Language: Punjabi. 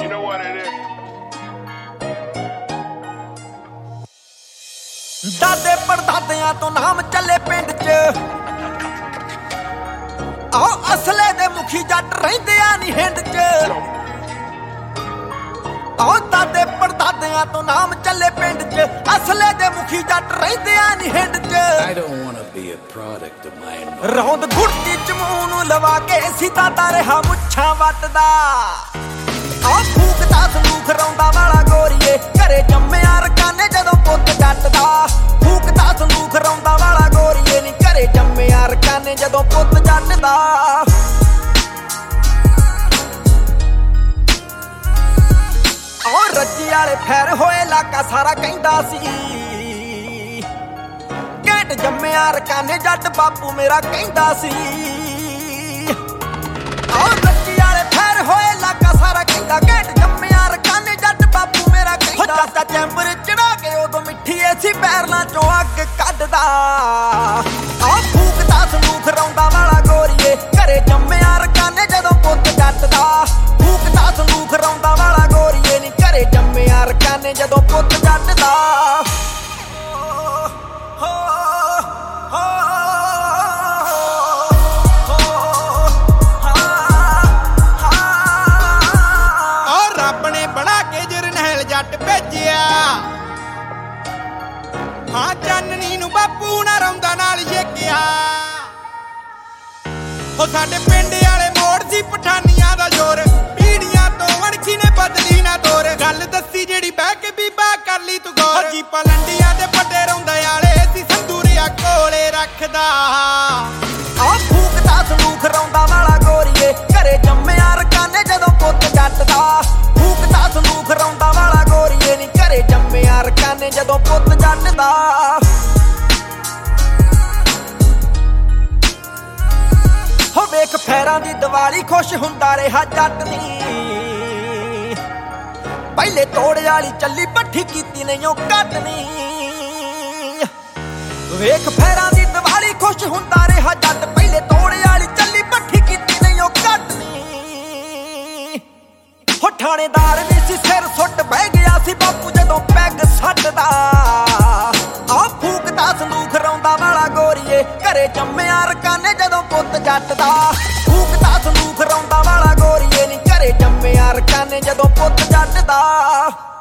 You know what it is. ਦਾਦੇ ਪੜਦਾਦਿਆਂ ਤੋਂ ਨਾਮ ਚੱਲੇ ਪਿੰਡ 'ਚ ਆਹ ਅਸਲੇ ਦੇ ਮੁਖੀ ਜੱਟ ਰਹਿੰਦੇ ਆ ਨੀ ਹਿੰਦ 'ਚ ਆਹ ਦਾਦੇ ਪੜਦਾਦਿਆਂ ਤੋਂ ਨਾਮ ਚੱਲੇ ਪਿੰਡ 'ਚ ਅਸਲੇ ਦੇ ਮੁਖੀ ਜੱਟ ਰਹਿੰਦੇ ਆ ਨੀ ਹਿੰਦ 'ਚ I don't want to be a product of my environment. ਰੌਂਦ ਗੁੜਤੀ ਚ ਮੂੰਹ ਨੂੰ ਲਵਾ ਕੇ ਸੀਤਾ ਤਾਂ ਰਿਹਾ ਮੁੱਛਾਂ ਵੱਟਦਾ ਆਹ ਫੂਕਦਾ ਸੰਦੂਖ ਰੌਂਦਾ ਵਾਲਾ ਗੋਰੀਏ ਘਰੇ ਜੰਮਿਆ ਰਕਾਨੇ ਜਦੋਂ ਪੁੱਤ ਜੱਟਦਾ ਫੂਕਦਾ ਸੰਦੂਖ ਰੌਂਦਾ ਵਾਲਾ ਗੋਰੀਏ ਨੀ ਘਰੇ ਜੰਮਿਆ ਰਕਾਨੇ ਜਦੋਂ ਪੁੱਤ ਜੱਟਦਾ ਆਹ ਰੱਜੀ ਵਾਲੇ ਫੈਰ ਹੋਏ ਇਲਾਕਾ ਸਾਰਾ ਕਹਿੰਦਾ ਸੀ ਘੈਂਟ ਜੰਮਿਆ ਰਕਾਨੇ ਜੱਟ ਬਾਪੂ ਮੇਰਾ ਕਹਿੰਦਾ ਸੀ ਆਹ ਰੱਜੀ ਵਾਲੇ ਫੈਰ ਹੋਏ ਇਲਾਕਾ ਸਾਰਾ ਕਹਿੰਦਾ ਘੈਂਟ ਜੰਮਿਆ ਰਕਾਨੇ ਜੱਟ ਬਾਪੂ ਮੇਰਾ ਕਹਿੰਦਾ ਚਾਚਾ ਚੈਂਬਰ ਚੜਾ ਕੇ ਉਦੋਂ ਮਿੱਠੀ ਐਸੀ ਪੈਰਲਾਂ ਚੋਂ ਅੱਗ ਕੱਢਦਾ ਆਹ ਫੂਕਦਾ ਸੰਦੂਖ ਰੌਂਦਾ ਵਾਲਾ ਗੋਰੀਏ ਘਰੇ ਜੰਮਿਆ ਰਕਾਨੇ ਜਦੋਂ ਪੁੱਤ ਜੱਟਦਾ ਫੂਕਦਾ ਸੰਦੂਖ ਰੌਂਦਾ ਵਾਲਾ ਗੋਰੀਏ ਨੀ ਘਰੇ ਜੰਮਿਆ ਰਕਾਨੇ ਜਦੋਂ ਪੁੱਤ ਜੱਟਦਾ ਜੱਟ ਭੇਜਿਆ ਹਾਂ ਚਾਨਣੀ ਨੂੰ ਬਾਪੂ ਨਾ ਰੌਂਦਾ ਨਾਲ ਛੇਕਿਆ ਉਹ ਸਾਡੇ ਪਿੰਡ ਵਾਲੇ ਮੋੜ ਸੀ ਪਠਾਨੀਆਂ ਦਾ ਜ਼ੋਰ ਪੀੜੀਆਂ ਤੋਂ ਅਣਖੀ ਨੇ ਬਦਲੀ ਨਾ ਤੋਰ ਗੱਲ ਦੱਸੀ ਜਿਹੜੀ ਬਹਿ ਕੇ ਬੀਬਾ ਕਰ ਲਈ ਤੂੰ ਗੌਰ ਜੀ ਪਲੰਡੀਆਂ ਦੇ ਵੱਡੇ ਰੌਂਦੇ ਵਾਲੇ ਸੀ ਸੰਦੂਰੀਆ ਕੋਲੇ ਰੱਖਦਾ ਆਹ ਫੂਕਦਾ ਸੰਦੂਖ ਰੌਂਦਾ ਵਾਲਾ ਗੋਰੀਏ ਘਰੇ ਜੰਮਿਆ ਰਕਾਨੇ ਜਦੋਂ ਪੁੱਤ ਜੱਟਦਾ ਫੂਕਦਾ ਸੰਦੂਖ ਰੌਂਦਾ ਵਾਲਾ ਗੋਰੀਏ ਨੀ ਘਰੇ ਜੰਮਿਆ ਰਕਾਨੇ ਜਦੋਂ ਪੁੱਤ ਜੱਟਦਾ ਹੋ ਵੇਖ ਫੈਰਾਂ ਦੀ ਦੀਵਾਲੀ ਖੁਸ਼ ਹੁੰਦਾ ਰਿਹਾ ਜੱਟ ਨੀ ਪਹਿਲੇ ਤੋੜ ਵਾਲੀ ਚੱਲੀ ਪੱਠੀ ਕੀਤੀ ਨਹੀਂ ਉਹ ਕੱਟਨੀ ਵੇਖ ਫੈਰਾਂ ਦੀ ਦੀਵਾਲੀ ਖੁਸ਼ ਹੁੰਦਾ ਰਿਹਾ ਜੱਟ ਪਹਿਲੇ ਤੋੜ ਵਾਲੀ ਚੱਲੀ ਪੱਠੀ ਕੀਤੀ ਨਹੀਂ ਉਹ ਕੱਟਨੀ ਹੋ ਠਾਣੇਦਾਰ ਵੀ ਸੀ ਸਿਰ ਸੁੱਟ ਬਹਿ ਗਿਆ ਸੀ ਬਾਪੂ ਜਦੋਂ ਪੈਗ ਛੱਡਦਾ ਆਹ ਫੂਕਦਾ ਸੰਦੂਖ ਰੌਂਦਾ ਵਾਲਾ ਗੋਰੀਏ ਘਰੇ ਜੰਮਿਆ ਰਕਾਨੇ ਜਦੋਂ ਪੁੱਤ ਜੱਟਦਾ ਫੂਕਦਾ ਸੰਦੂਖ ਰੌਂਦਾ ਵਾਲਾ ਗੋਰੀਏ ਨੀ ਘਰੇ ਜੰਮਿਆ ਰਕਾਨੇ ਜਦੋਂ ਪੁੱਤ ਜੱਟਦਾ